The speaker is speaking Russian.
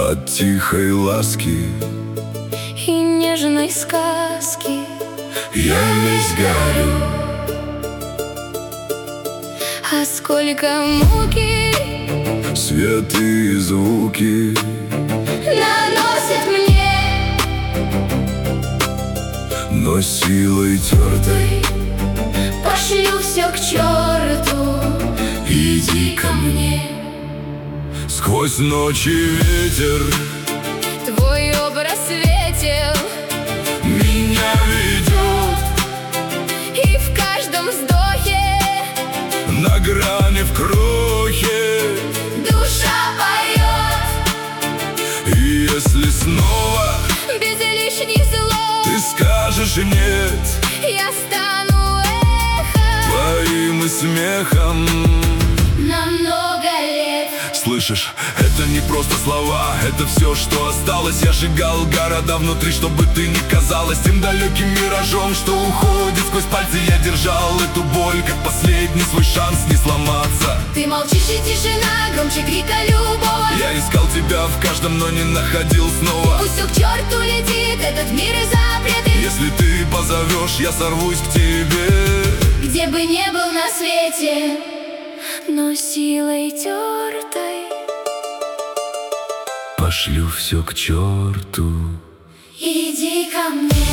от тихой ласки и нежной сказки. я весь горю. А сколько муки Свет и звуки наносит мне, но силой тертой пошлю все к черту. Иди ко мне. сквозь ночи ветер Твой образ светил, меня ведет и в каждом вздохе на грани в крохе. душа поет. И если снова Без лишних слов ты скажешь нет я стану эхом твоим и смехом, на много лет. слышишь, это не просто слова, это все, что осталось. Я сжигал города внутри, чтобы ты не казалась тем далеким миражом, что уходит сквозь пальцы. Я держал эту боль, как последний свой шанс не сломаться. Ты молчишь, и тишина громче крика любого. Я искал тебя в каждом, но не находил снова. Пусть все к черту летит этот мир и запреты. Если ты позовешь, я сорвусь к тебе. Где бы не был на свете, но силой тертой Пошлю все к черту. иди ко мне.